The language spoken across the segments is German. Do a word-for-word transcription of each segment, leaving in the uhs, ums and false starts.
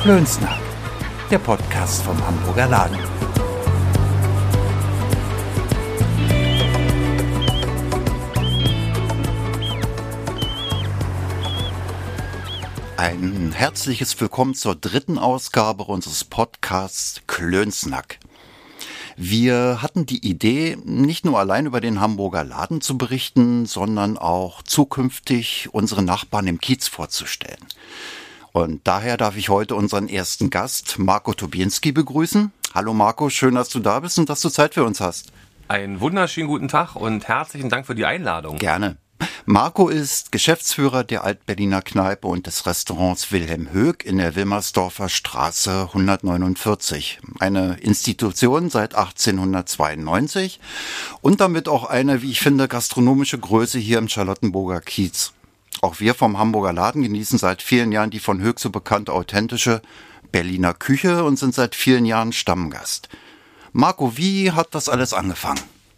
Klönsnack, der Podcast vom Hamburger Laden. Ein herzliches Willkommen zur dritten Ausgabe unseres Podcasts Klönsnack. Wir hatten die Idee, nicht nur allein über den Hamburger Laden zu berichten, sondern auch zukünftig unsere Nachbarn im Kiez vorzustellen. Und daher darf ich heute unseren ersten Gast, Marco Tobienski, begrüßen. Hallo Marco, schön, dass du da bist und dass du Zeit für uns hast. Einen wunderschönen guten Tag und herzlichen Dank für die Einladung. Gerne. Marco ist Geschäftsführer der Altberliner Kneipe und des Restaurants Wilhelm Höck in der Wilmersdorfer Straße hundertneunundvierzig. Eine Institution seit achtzehnhundertzweiundneunzig und damit auch eine, wie ich finde, gastronomische Größe hier im Charlottenburger Kiez. Auch wir vom Hamburger Laden genießen seit vielen Jahren die von Höck so bekannte authentische Berliner Küche und sind seit vielen Jahren Stammgast. Marco, wie hat das alles angefangen?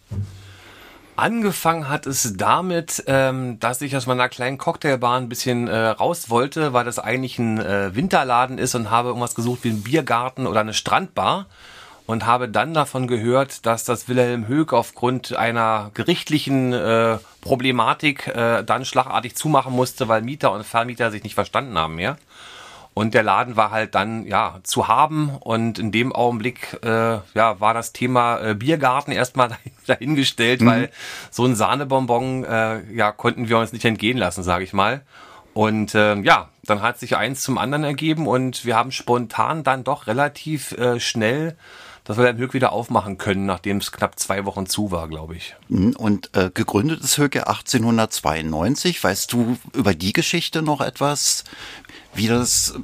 Angefangen hat es damit, ähm, dass ich aus meiner kleinen Cocktailbar ein bisschen äh, raus wollte, weil das eigentlich ein äh, Winterladen ist und habe irgendwas gesucht wie einen Biergarten oder eine Strandbar und habe dann davon gehört, dass das Wilhelm Höck aufgrund einer gerichtlichen äh, Problematik äh, dann schlagartig zumachen musste, weil Mieter und Vermieter sich nicht verstanden haben mehr. Und der Laden war halt dann ja zu haben und in dem Augenblick äh, ja war das Thema äh, Biergarten erstmal dahingestellt, mhm. weil so ein Sahnebonbon äh, ja konnten wir uns nicht entgehen lassen, sage ich mal. Und äh, ja, dann hat sich eins zum anderen ergeben und wir haben spontan dann doch relativ äh, schnell das Wilhelm Höck wieder aufmachen können, nachdem es knapp zwei Wochen zu war, glaube ich. Und äh, gegründet ist Höck ja achtzehnhundertzweiundneunzig. Weißt du über die Geschichte noch etwas? Wie das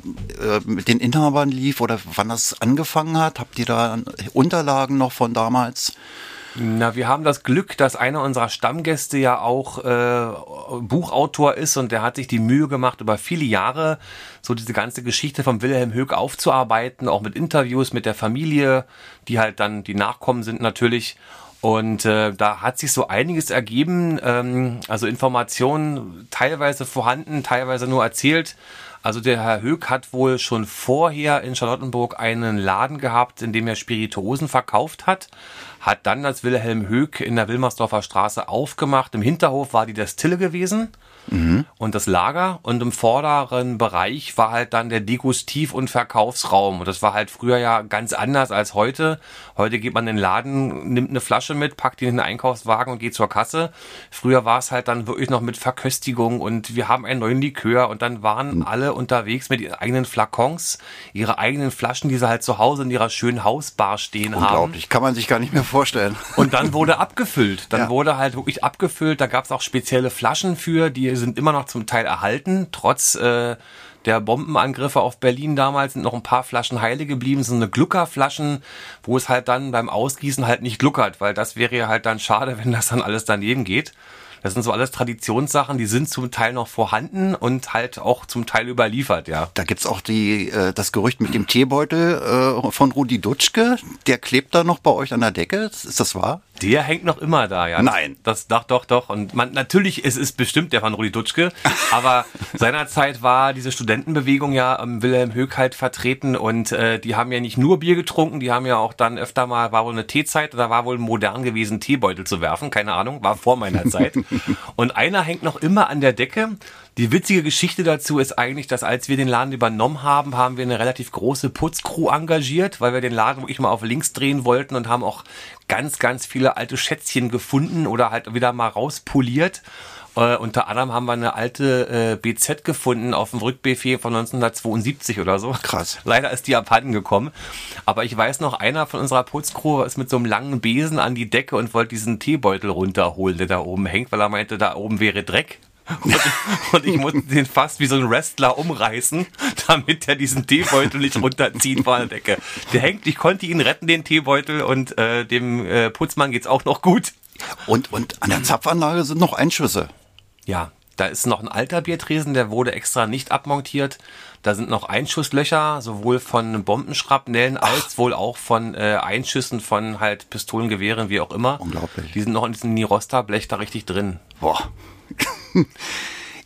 äh, mit den Inhabern lief oder wann das angefangen hat? Habt ihr da Unterlagen noch von damals? Na, wir haben das Glück, dass einer unserer Stammgäste ja auch äh, Buchautor ist und der hat sich die Mühe gemacht, über viele Jahre so diese ganze Geschichte vom Wilhelm Höck aufzuarbeiten, auch mit Interviews mit der Familie, die halt dann die Nachkommen sind natürlich. Und äh, da hat sich so einiges ergeben, ähm, also Informationen teilweise vorhanden, teilweise nur erzählt. Also der Herr Höck hat wohl schon vorher in Charlottenburg einen Laden gehabt, in dem er Spirituosen verkauft hat, hat dann das Wilhelm Höck in der Wilmersdorfer Straße aufgemacht. Im Hinterhof war die Destille gewesen. Mhm. Und das Lager und im vorderen Bereich war halt dann der Degustiv- und Verkaufsraum und das war halt früher ja ganz anders als heute. Heute geht man in den Laden, nimmt eine Flasche mit, packt die in den Einkaufswagen und geht zur Kasse. Früher war es halt dann wirklich noch mit Verköstigung und wir haben einen neuen Likör und dann waren mhm. alle unterwegs mit ihren eigenen Flakons, ihre eigenen Flaschen, die sie halt zu Hause in ihrer schönen Hausbar stehen haben. Unglaublich, kann man sich gar nicht mehr vorstellen. Und dann wurde abgefüllt, dann ja. wurde halt wirklich abgefüllt, da gab es auch spezielle Flaschen für, die sind immer noch zum Teil erhalten, trotz äh, der Bombenangriffe auf Berlin damals sind noch ein paar Flaschen heile geblieben, so eine Gluckerflaschen, wo es halt dann beim Ausgießen halt nicht gluckert, weil das wäre ja halt dann schade, wenn das dann alles daneben geht. Das sind so alles Traditionssachen, die sind zum Teil noch vorhanden und halt auch zum Teil überliefert, ja. Da gibt's auch die äh, das Gerücht mit dem Teebeutel äh, von Rudi Dutschke, der klebt da noch bei euch an der Decke, ist das wahr? Der hängt noch immer da, ja. Nein. Das, das doch, doch, doch. Und man, natürlich, es ist bestimmt der von Rudi Dutschke, aber seinerzeit war diese Studentenbewegung ja am Wilhelm Höck halt vertreten und äh, die haben ja nicht nur Bier getrunken, die haben ja auch dann öfter mal, war wohl eine Teezeit, da war wohl modern gewesen, Teebeutel zu werfen, keine Ahnung, war vor meiner Zeit. Und einer hängt noch immer an der Decke. Die witzige Geschichte dazu ist eigentlich, dass als wir den Laden übernommen haben, haben wir eine relativ große Putzcrew engagiert, weil wir den Laden wirklich mal auf links drehen wollten und haben auch ganz, ganz viele alte Schätzchen gefunden oder halt wieder mal rauspoliert. Äh, unter anderem haben wir eine alte äh, B Z gefunden auf dem Rückbuffet von neunzehnhundertzweiundsiebzig oder so. Krass. Leider ist die abhanden gekommen. Aber ich weiß noch, einer von unserer Putzcrew ist mit so einem langen Besen an die Decke und wollte diesen Teebeutel runterholen, der da oben hängt, weil er meinte, da oben wäre Dreck. Und, und ich musste den fast wie so ein Wrestler umreißen, damit er diesen Teebeutel nicht runterzieht von der Decke. Der hängt, ich konnte ihn retten, den Teebeutel, und äh, dem äh, Putzmann geht's auch noch gut. Und, und an der Zapfanlage sind noch Einschüsse. Ja, da ist noch ein alter Biertresen, der wurde extra nicht abmontiert. Da sind noch Einschusslöcher, sowohl von Bombenschrapnellen als wohl auch von äh, Einschüssen von halt Pistolengewehren, wie auch immer. Unglaublich. Die sind noch in diesem Nirosta-Blech da richtig drin. Boah. Ihr habt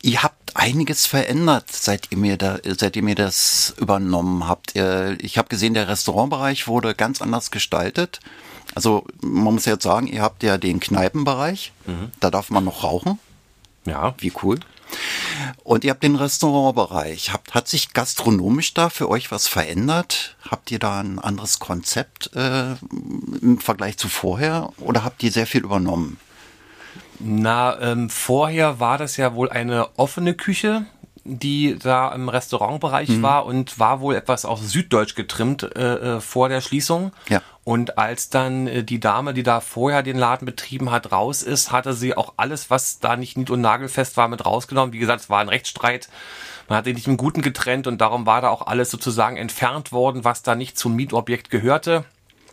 einiges verändert, seit ihr mir da, seitdem ihr das übernommen habt. Ich habe gesehen, der Restaurantbereich wurde ganz anders gestaltet. Also man muss jetzt sagen, ihr habt ja den Kneipenbereich, mhm. da darf man noch rauchen. Ja. Wie cool. Und ihr habt den Restaurantbereich. Habt, hat sich gastronomisch da für euch was verändert? Habt ihr da ein anderes Konzept äh, im Vergleich zu vorher oder habt ihr sehr viel übernommen? Na, ähm, vorher war das ja wohl eine offene Küche, die da im Restaurantbereich mhm. war und war wohl etwas auf süddeutsch getrimmt äh, vor der Schließung. Ja. Und als dann äh, die Dame, die da vorher den Laden betrieben hat, raus ist, hatte sie auch alles, was da nicht nied- und nagelfest war, mit rausgenommen. Wie gesagt, es war ein Rechtsstreit. Man hat sich nicht im Guten getrennt und darum war da auch alles sozusagen entfernt worden, was da nicht zum Mietobjekt gehörte.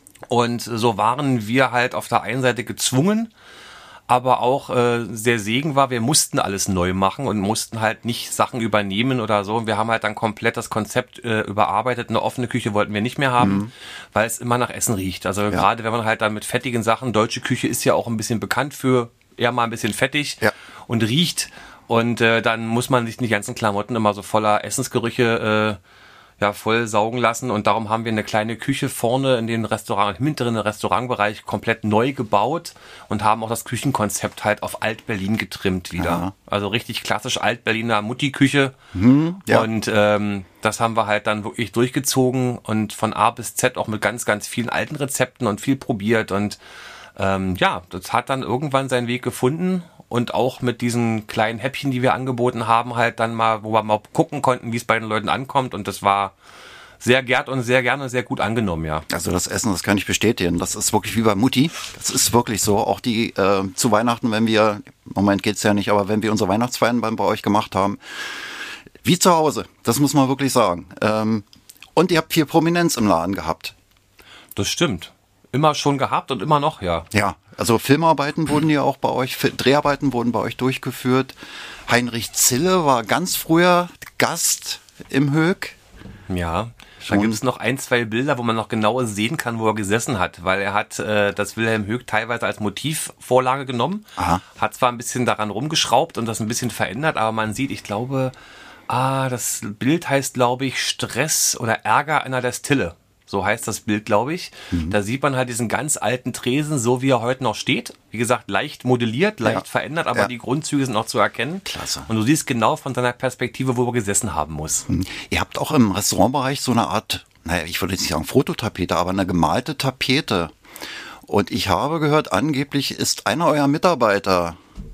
Und so waren wir halt auf der einen Seite gezwungen, aber auch äh, sehr Segen war, wir mussten alles neu machen und mussten halt nicht Sachen übernehmen oder so. Und wir haben halt dann komplett das Konzept äh, überarbeitet. Eine offene Küche wollten wir nicht mehr haben, mhm. weil es immer nach Essen riecht. Also ja. gerade wenn man halt dann mit fettigen Sachen, deutsche Küche ist ja auch ein bisschen bekannt für eher mal ein bisschen fettig ja. und riecht. Und äh, dann muss man sich die ganzen Klamotten immer so voller Essensgerüche äh, ja, voll saugen lassen und darum haben wir eine kleine Küche vorne in den Restaurant, im hinteren Restaurantbereich komplett neu gebaut und haben auch das Küchenkonzept halt auf Alt-Berlin getrimmt wieder. Aha. Also richtig klassisch Alt-Berliner Mutti-Küche mhm, ja. und ähm, das haben wir halt dann wirklich durchgezogen und von A bis Z auch mit ganz, ganz vielen alten Rezepten und viel probiert und ähm, ja, das hat dann irgendwann seinen Weg gefunden. Und auch mit diesen kleinen Häppchen, die wir angeboten haben, halt dann mal, wo wir mal gucken konnten, wie es bei den Leuten ankommt. Und das war sehr gern und sehr gerne sehr gut angenommen, ja. Also das Essen, das kann ich bestätigen. Das ist wirklich wie bei Mutti. Das ist wirklich so. Auch die äh, zu Weihnachten, wenn wir, im Moment geht's ja nicht, aber wenn wir unsere Weihnachtsfeiern bei, bei euch gemacht haben, wie zu Hause. Das muss man wirklich sagen. Ähm, und ihr habt viel Prominenz im Laden gehabt. Das stimmt. Immer schon gehabt und immer noch, ja. Ja, also Filmarbeiten wurden ja auch bei euch, Dreharbeiten wurden bei euch durchgeführt. Heinrich Zille war ganz früher Gast im Höck. Ja, da gibt es noch ein, zwei Bilder, wo man noch genauer sehen kann, wo er gesessen hat, weil er hat äh, das Wilhelm Höck teilweise als Motivvorlage genommen, Aha. hat zwar ein bisschen daran rumgeschraubt und das ein bisschen verändert, aber man sieht, ich glaube, ah, das Bild heißt, glaube ich, Stress oder Ärger einer der Stille. So heißt das Bild, glaube ich. Mhm. Da sieht man halt diesen ganz alten Tresen, so wie er heute noch steht. Wie gesagt, leicht modelliert, leicht ja. verändert, aber ja. die Grundzüge sind noch zu erkennen. Klasse. Und du siehst genau von seiner Perspektive, wo er gesessen haben muss. Mhm. Ihr habt auch im Restaurantbereich so eine Art, naja, ich würde jetzt nicht sagen Fototapete, aber eine gemalte Tapete. Und ich habe gehört, angeblich ist einer eurer Mitarbeiter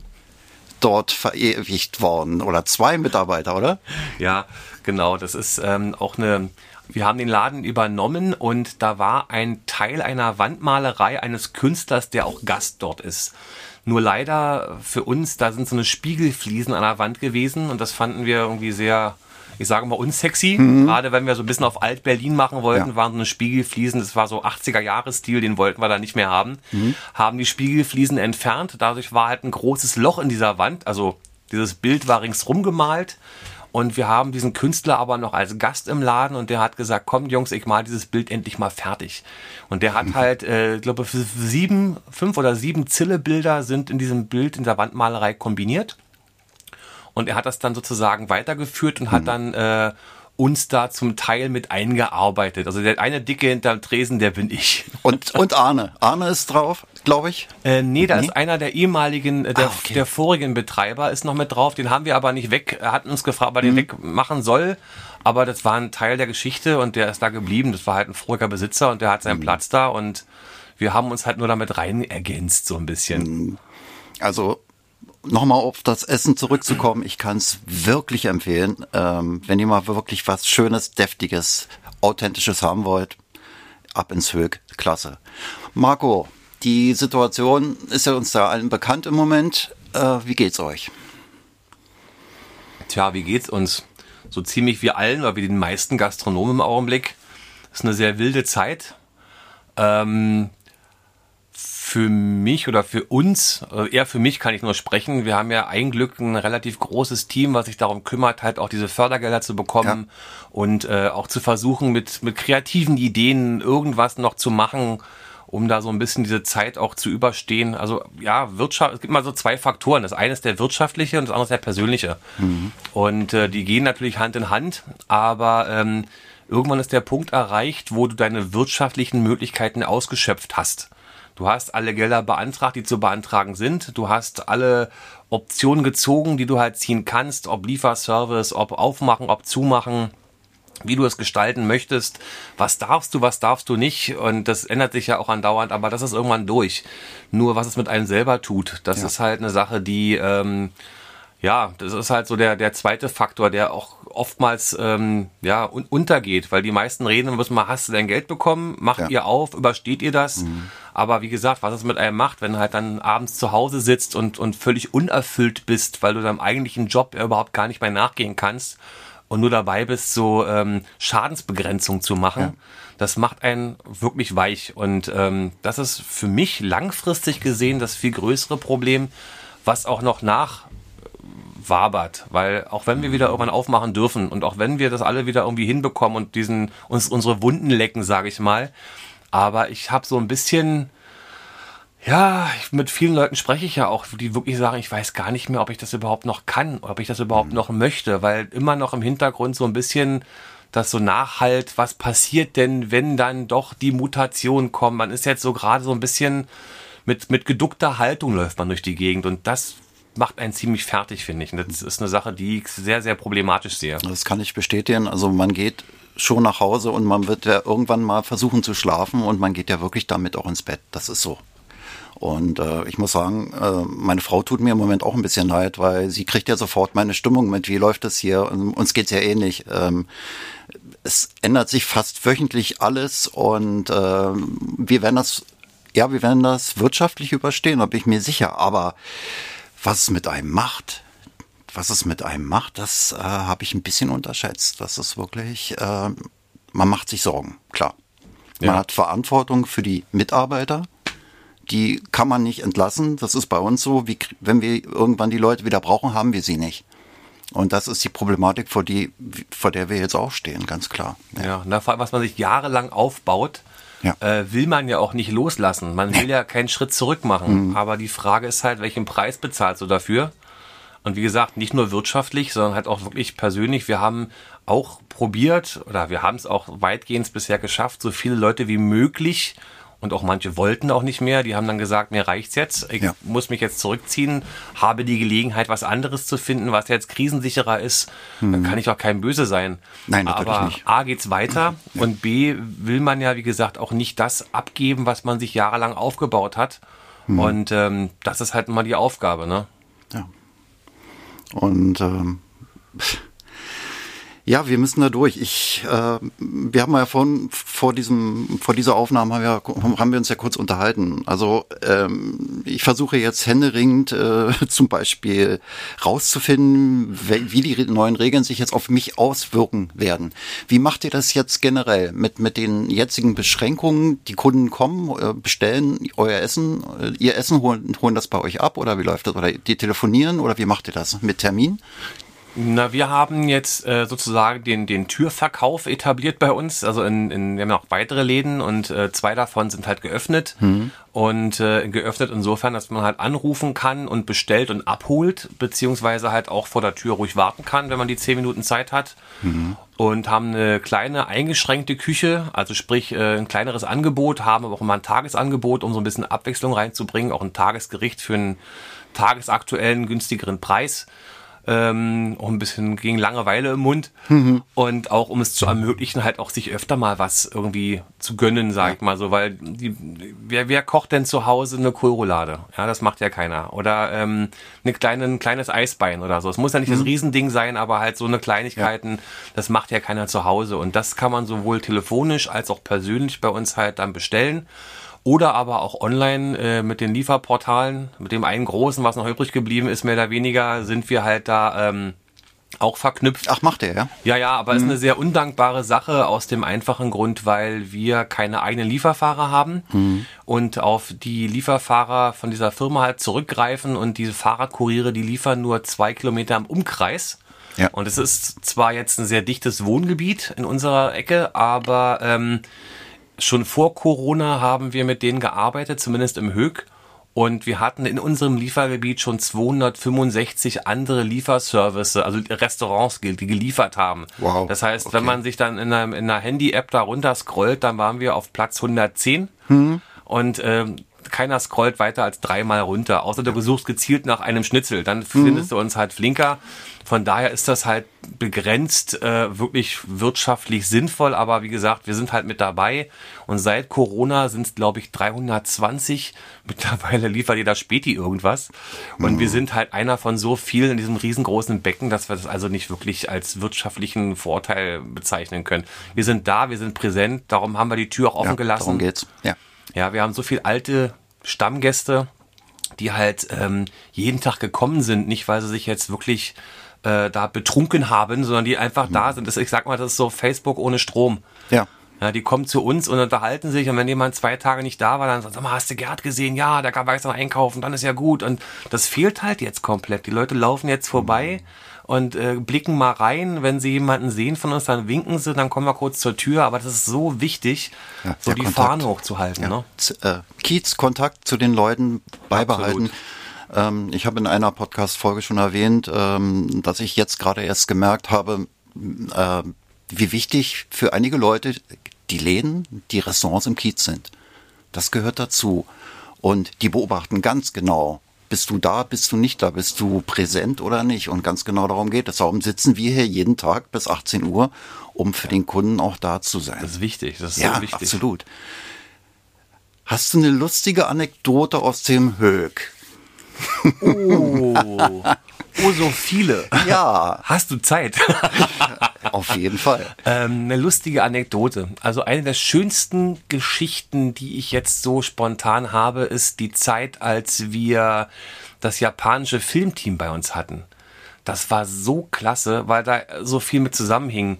dort verewigt worden. Oder zwei Mitarbeiter, oder? Ja, genau. Das ist ähm, auch eine... Wir haben den Laden übernommen und da war ein Teil einer Wandmalerei eines Künstlers, der auch Gast dort ist. Nur leider für uns, da sind so eine Spiegelfliesen an der Wand gewesen und das fanden wir irgendwie sehr, ich sage mal, unsexy. Mhm. Gerade wenn wir so ein bisschen auf Alt-Berlin machen wollten, ja. waren so eine Spiegelfliesen, das war so achtziger-Jahres-Stil, den wollten wir da nicht mehr haben. Mhm. Haben die Spiegelfliesen entfernt, dadurch war halt ein großes Loch in dieser Wand, also dieses Bild war ringsrum gemalt. Und wir haben diesen Künstler aber noch als Gast im Laden und der hat gesagt, kommt Jungs, ich mal dieses Bild endlich mal fertig. Und der hat halt, äh, ich glaube, sieben, fünf oder sieben Zille-Bilder sind in diesem Bild, in der Wandmalerei kombiniert. Und er hat das dann sozusagen weitergeführt und mhm. hat dann äh, uns da zum Teil mit eingearbeitet. Also der eine Dicke hinterm Tresen, der bin ich. Und, und Arne. Arne ist drauf, glaube ich. Äh, nee, da nee? ist einer der ehemaligen, äh, der, ah, okay. der vorigen Betreiber ist noch mit drauf. Den haben wir aber nicht weg. Er hat uns gefragt, ob er den mhm. wegmachen soll. Aber das war ein Teil der Geschichte und der ist da geblieben. Das war halt ein voriger Besitzer und der hat seinen mhm. Platz da und wir haben uns halt nur damit rein ergänzt, so ein bisschen. Also nochmal auf das Essen zurückzukommen, ich kann es wirklich empfehlen, ähm, wenn ihr mal wirklich was Schönes, Deftiges, Authentisches haben wollt, ab ins Höck, klasse. Marco, die Situation ist ja uns da allen bekannt im Moment, äh, wie geht's euch? Tja, wie geht's uns? So ziemlich wie allen, oder wie den meisten Gastronomen im Augenblick. Das ist eine sehr wilde Zeit. Ähm, Für mich oder für uns, eher für mich kann ich nur sprechen, wir haben ja ein Glück ein relativ großes Team, was sich darum kümmert, halt auch diese Fördergelder zu bekommen ja. und äh, auch zu versuchen, mit mit kreativen Ideen irgendwas noch zu machen um da so ein bisschen diese Zeit auch zu überstehen. Also ja, Wirtschaft, es gibt mal so zwei Faktoren. Das eine ist der wirtschaftliche und das andere ist der persönliche. Mhm. Und äh, die gehen natürlich Hand in Hand, aber ähm, irgendwann ist der Punkt erreicht, wo du deine wirtschaftlichen Möglichkeiten ausgeschöpft hast. Du hast alle Gelder beantragt, die zu beantragen sind. Du hast alle Optionen gezogen, die du halt ziehen kannst, ob Lieferservice, ob Aufmachen, ob Zumachen, wie du es gestalten möchtest. Was darfst du, was darfst du nicht? Und das ändert sich ja auch andauernd, aber das ist irgendwann durch. Nur was es mit einem selber tut, das ja. ist halt eine Sache, die... Ähm, Ja, das ist halt so der der zweite Faktor, der auch oftmals ähm, ja un- untergeht, weil die meisten reden, müssen mal, hast du dein Geld bekommen, macht ja. ihr auf, übersteht ihr das? Mhm. Aber wie gesagt, was es mit einem macht, wenn du halt dann abends zu Hause sitzt und und völlig unerfüllt bist, weil du deinem eigentlichen Job ja überhaupt gar nicht mehr nachgehen kannst und nur dabei bist, so ähm, Schadensbegrenzung zu machen, ja. das macht einen wirklich weich. Und ähm, das ist für mich langfristig gesehen das viel größere Problem, was auch noch nach wabert, weil auch wenn wir wieder irgendwann aufmachen dürfen und auch wenn wir das alle wieder irgendwie hinbekommen und diesen uns unsere Wunden lecken, sage ich mal, aber ich habe so ein bisschen, ja, ich, mit vielen Leuten spreche ich ja auch, die wirklich sagen, ich weiß gar nicht mehr, ob ich das überhaupt noch kann, ob ich das überhaupt noch möchte, weil immer noch im Hintergrund so ein bisschen das so nachhalt, was passiert denn, wenn dann doch die Mutation kommt. Man ist jetzt so gerade so ein bisschen mit mit geduckter Haltung läuft man durch die Gegend und das macht einen ziemlich fertig, finde ich. Und das ist eine Sache, die ich sehr, sehr problematisch sehe. Das kann ich bestätigen. Also man geht schon nach Hause und man wird ja irgendwann mal versuchen zu schlafen und man geht ja wirklich damit auch ins Bett. Das ist so. Und äh, ich muss sagen, äh, meine Frau tut mir im Moment auch ein bisschen leid, weil sie kriegt ja sofort meine Stimmung mit. Wie läuft es hier? Und uns geht's ja ähnlich. Ähm, es ändert sich fast wöchentlich alles und äh, wir werden das, ja, wir werden das wirtschaftlich überstehen, da bin ich mir sicher. Aber was es mit einem macht, was es mit einem macht, das äh, habe ich ein bisschen unterschätzt. Das ist wirklich, äh, man macht sich Sorgen, klar. Man ja. hat Verantwortung für die Mitarbeiter, die kann man nicht entlassen. Das ist bei uns so, wie, wenn wir irgendwann die Leute wieder brauchen, haben wir sie nicht. Und das ist die Problematik, vor, die, vor der wir jetzt auch stehen, ganz klar. Ja, ja, vor allem, was man sich jahrelang aufbaut, Ja. Äh, will man ja auch nicht loslassen. Man will ja keinen Schritt zurück machen. Mhm. Aber die Frage ist halt, welchen Preis bezahlst du dafür? Und wie gesagt, nicht nur wirtschaftlich, sondern halt auch wirklich persönlich. Wir haben auch probiert, oder wir haben es auch weitgehend bisher geschafft, so viele Leute wie möglich, und auch manche wollten auch nicht mehr, die haben dann gesagt, mir reicht's jetzt, ich ja. muss mich jetzt zurückziehen, habe die Gelegenheit, was anderes zu finden, was jetzt krisensicherer ist, mhm. dann kann ich auch kein Böse sein. Nein, natürlich aber nicht. A, geht's weiter ja. und B, will man ja, wie gesagt, auch nicht das abgeben, was man sich jahrelang aufgebaut hat. Mhm. Und ähm, das ist halt immer die Aufgabe, ne? Ja. Und ähm, ja, wir müssen da durch. Ich, äh, wir haben ja vorhin, vor diesem, vor dieser Aufnahme haben wir, haben wir uns ja kurz unterhalten. Also ähm, ich versuche jetzt händeringend äh, zum Beispiel rauszufinden, wie die neuen Regeln sich jetzt auf mich auswirken werden. Wie macht ihr das jetzt generell mit mit den jetzigen Beschränkungen? Die Kunden kommen, äh, bestellen euer Essen, äh, ihr Essen holen, holen das bei euch ab oder wie läuft das? Oder die telefonieren oder wie macht ihr das mit Termin? Na, wir haben jetzt äh, sozusagen den den Türverkauf etabliert bei uns. Also in, in wir haben noch weitere Läden und äh, zwei davon sind halt geöffnet mhm. und äh, geöffnet insofern, dass man halt anrufen kann und bestellt und abholt, beziehungsweise halt auch vor der Tür ruhig warten kann, wenn man die zehn Minuten Zeit hat. Mhm. Und haben eine kleine eingeschränkte Küche, also sprich äh, ein kleineres Angebot, haben aber auch immer ein Tagesangebot, um so ein bisschen Abwechslung reinzubringen, auch ein Tagesgericht für einen tagesaktuellen günstigeren Preis. Ähm, auch ein bisschen gegen Langeweile im Mund mhm. und auch um es zu ermöglichen, halt auch sich öfter mal was irgendwie zu gönnen, sag ja. ich mal so, weil die, wer, wer kocht denn zu Hause eine Kohlroulade? Ja, das macht ja keiner. Oder ähm, eine kleine, ein kleines Eisbein oder so. Es muss ja nicht mhm. das Riesending sein, aber halt so eine Kleinigkeiten, ja. das macht ja keiner zu Hause und das kann man sowohl telefonisch als auch persönlich bei uns halt dann bestellen. Oder aber auch online äh, mit den Lieferportalen, mit dem einen großen, was noch übrig geblieben ist, mehr oder weniger, sind wir halt da ähm, auch verknüpft. Ach, macht der, ja? Ja, ja, aber es mhm. ist eine sehr undankbare Sache aus dem einfachen Grund, weil wir keine eigenen Lieferfahrer haben mhm. und auf die Lieferfahrer von dieser Firma halt zurückgreifen und diese Fahrradkuriere, die liefern nur zwei Kilometer im Umkreis. Ja. Und es ist zwar jetzt ein sehr dichtes Wohngebiet in unserer Ecke, aber ähm, Schon vor Corona haben wir mit denen gearbeitet, zumindest im Höck. Und wir hatten in unserem Liefergebiet schon zweihundertfünfundsechzig andere Lieferservice, also Restaurants, die geliefert haben. Wow. Das heißt, okay. wenn man sich dann in einer, in einer Handy-App da runter scrollt, dann waren wir auf Platz hundertzehn. Hm. Und ähm, keiner scrollt weiter als dreimal runter. Außer du suchst gezielt nach einem Schnitzel. Dann findest mhm. du uns halt flinker. Von daher ist das halt begrenzt, äh, wirklich wirtschaftlich sinnvoll. Aber wie gesagt, wir sind halt mit dabei. Und seit Corona sind es, glaube ich, dreihundertzwanzig. Mittlerweile liefert jeder Späti irgendwas. Und mhm. wir sind halt einer von so vielen in diesem riesengroßen Becken, dass wir das also nicht wirklich als wirtschaftlichen Vorteil bezeichnen können. Wir sind da, wir sind präsent. Darum haben wir die Tür auch offen ja, gelassen. Darum geht's, ja. Ja, wir haben so viel alte Stammgäste, die halt ähm, jeden Tag gekommen sind, nicht weil sie sich jetzt wirklich äh, da betrunken haben, sondern die einfach mhm. da sind. Das, ich sag mal, das ist so Facebook ohne Strom. Ja. Ja, die kommen zu uns und unterhalten sich und wenn jemand zwei Tage nicht da war, dann sagt, sag mal, hast du Gerd gesehen? Ja, der kann gestern einkaufen, dann ist ja gut. Und das fehlt halt jetzt komplett. Die Leute laufen jetzt vorbei und äh, blicken mal rein. Wenn sie jemanden sehen von uns, dann winken sie, dann kommen wir kurz zur Tür. Aber das ist so wichtig, ja, so die Kontakt. Fahne hochzuhalten. Ja. Ne? Z- äh, Kiez, Kontakt zu den Leuten beibehalten. Ähm, ich habe in einer Podcast-Folge schon erwähnt, ähm, dass ich jetzt gerade erst gemerkt habe, äh, wie wichtig für einige Leute die Läden, die Restaurants im Kiez sind. Das gehört dazu. Und die beobachten ganz genau, bist du da, bist du nicht da, bist du präsent oder nicht. Und ganz genau darum geht es. Darum sitzen wir hier jeden Tag bis achtzehn Uhr, um für den Kunden auch da zu sein. Das ist wichtig, das ist ja, so wichtig. Absolut. Hast du eine lustige Anekdote aus dem Höck? Oh, oh, so viele. Ja. Hast du Zeit? Auf jeden Fall. Ähm, eine lustige Anekdote. Also eine der schönsten Geschichten, die ich jetzt so spontan habe, ist die Zeit, als wir das japanische Filmteam bei uns hatten. Das war so klasse, weil da so viel mit zusammenhing.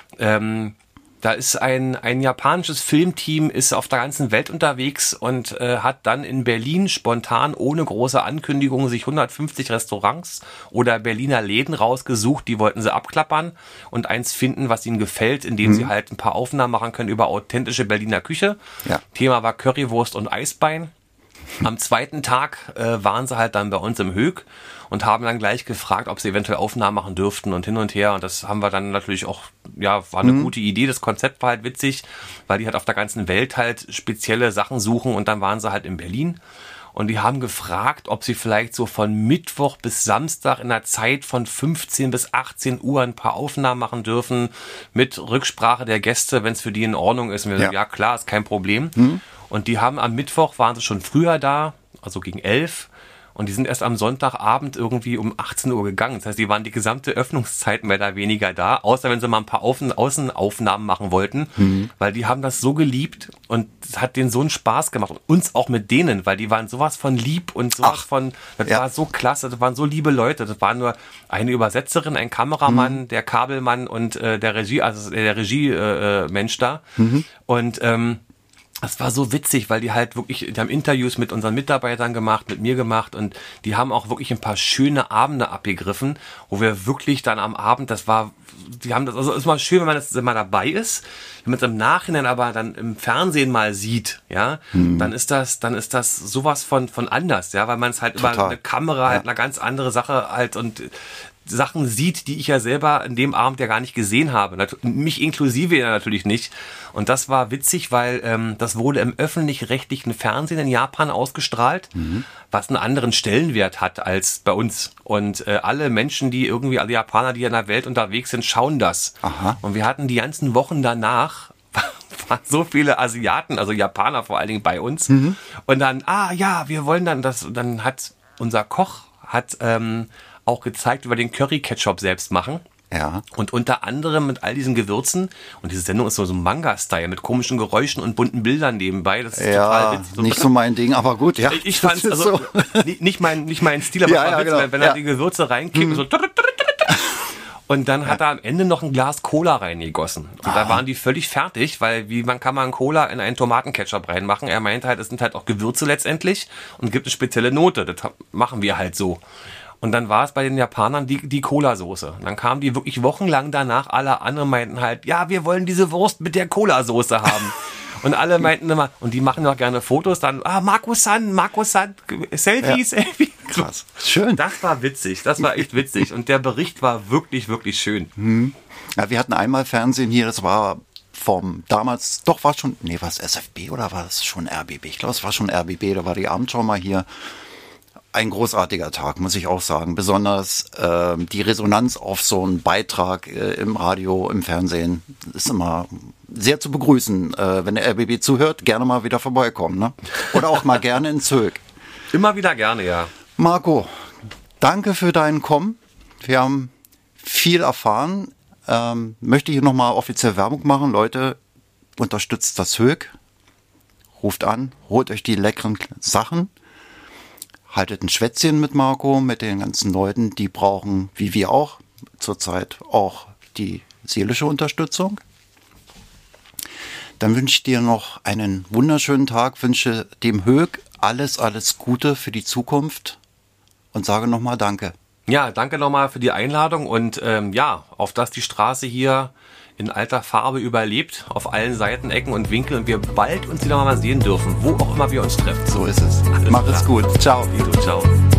Ähm, Da ist ein, ein japanisches Filmteam, ist auf der ganzen Welt unterwegs und äh, hat dann in Berlin spontan ohne große Ankündigung sich hundertfünfzig Restaurants oder Berliner Läden rausgesucht. Die wollten sie abklappern und eins finden, was ihnen gefällt, indem mhm. sie halt ein paar Aufnahmen machen können über authentische Berliner Küche. Ja. Thema war Currywurst und Eisbein. Am zweiten Tag äh, waren sie halt dann bei uns im Höck und haben dann gleich gefragt, ob sie eventuell Aufnahmen machen dürften und hin und her. Und das haben wir dann natürlich auch, ja, war eine mhm. gute Idee. Das Konzept war halt witzig, weil die halt auf der ganzen Welt halt spezielle Sachen suchen. Und dann waren sie halt in Berlin. Und die haben gefragt, ob sie vielleicht so von Mittwoch bis Samstag in der Zeit von fünfzehn bis achtzehn Uhr ein paar Aufnahmen machen dürfen mit Rücksprache der Gäste, wenn es für die in Ordnung ist. Und wir ja. sagen, ja klar, ist kein Problem. Mhm. Und die haben am Mittwoch, waren sie schon früher da, also gegen elf. Und die sind erst am Sonntagabend irgendwie um achtzehn Uhr gegangen. Das heißt, die waren die gesamte Öffnungszeit mehr oder weniger da, außer wenn sie mal ein paar Außen- Außenaufnahmen machen wollten, mhm. weil die haben das so geliebt und es hat denen so einen Spaß gemacht. Und uns auch mit denen, weil die waren sowas von lieb und sowas Ach, von, das ja. war so klasse, das waren so liebe Leute. Das waren nur eine Übersetzerin, ein Kameramann, mhm. der Kabelmann und äh, der Regie, also der Regie-Mensch äh, da. Mhm. Und ähm, das war so witzig, weil die halt wirklich, die haben Interviews mit unseren Mitarbeitern gemacht, mit mir gemacht und die haben auch wirklich ein paar schöne Abende abgegriffen, wo wir wirklich dann am Abend, das war, die haben das, also es ist mal schön, wenn man das immer dabei ist, wenn man es im Nachhinein aber dann im Fernsehen mal sieht, ja, mhm. dann ist das, dann ist das sowas von, von anders, ja, weil man es halt Total. über eine Kamera halt ja. eine ganz andere Sache halt und Sachen sieht, die ich ja selber an dem Abend ja gar nicht gesehen habe. Mich inklusive ja natürlich nicht. Und das war witzig, weil ähm, das wurde im öffentlich-rechtlichen Fernsehen in Japan ausgestrahlt, mhm. was einen anderen Stellenwert hat als bei uns. Und äh, alle Menschen, die irgendwie, alle Japaner, die in der Welt unterwegs sind, schauen das. Aha. Und wir hatten die ganzen Wochen danach waren so viele Asiaten, also Japaner vor allen Dingen bei uns. Mhm. Und dann, ah ja, wir wollen dann das. Dann hat unser Koch hat ähm, auch gezeigt, über den Curry-Ketchup selbst machen. Ja. Und unter anderem mit all diesen Gewürzen. Und diese Sendung ist so, so ein Manga-Style mit komischen Geräuschen und bunten Bildern nebenbei. Das ist ja, total witzig. So nicht so mein Ding, aber gut, ja. Ich, ich fand's, also, so. nicht, mein, nicht mein Stil, aber ja, es war ja, witzig, genau. wenn er ja. die Gewürze reinkippt, hm. so. Und dann hat ja. er am Ende noch ein Glas Cola reingegossen. Und ah. da waren die völlig fertig, weil wie man kann man Cola in einen Tomatenketchup reinmachen. Er meinte halt, es sind halt auch Gewürze letztendlich und gibt eine spezielle Note. Das machen wir halt so. Und dann war es bei den Japanern die, die Cola-Soße. Und dann kamen die wirklich wochenlang danach, alle anderen meinten halt, ja, wir wollen diese Wurst mit der Cola-Soße haben. Und alle meinten immer, und die machen auch gerne Fotos, dann, ah, Marco-san, Marco-san, Selfie, Ja. Selfie. Krass. Schön. Das war witzig, das war echt witzig. Und der Bericht war wirklich, wirklich schön. Hm. Ja, wir hatten einmal Fernsehen hier, das war vom damals, doch war schon, nee, war es S F B oder war es schon R B B? Ich glaube, es war schon R B B, da war die Abendschau mal hier. Ein großartiger Tag, muss ich auch sagen. Besonders äh, die Resonanz auf so einen Beitrag äh, im Radio, im Fernsehen ist immer sehr zu begrüßen. Äh, wenn der R B B zuhört, gerne mal wieder vorbeikommen. Ne? Oder auch mal gerne ins Zög. Immer wieder gerne, ja. Marco, danke für deinen Kommen. Wir haben viel erfahren. Ähm, möchte hier nochmal offiziell Werbung machen. Leute, unterstützt das Höck. Ruft an, holt euch die leckeren Sachen. Haltet ein Schwätzchen mit Marco, mit den ganzen Leuten, die brauchen, wie wir auch, zurzeit auch die seelische Unterstützung. Dann wünsche ich dir noch einen wunderschönen Tag, wünsche dem Höck alles, alles Gute für die Zukunft und sage nochmal Danke. Ja, danke nochmal für die Einladung und ähm, ja, auf dass die Straße hier in alter Farbe überlebt, auf allen Seiten, Ecken und Winkeln und wir bald uns wieder mal sehen dürfen, wo auch immer wir uns treffen. So ist es. Alles Mach klar. es gut. Ciao. Ciao.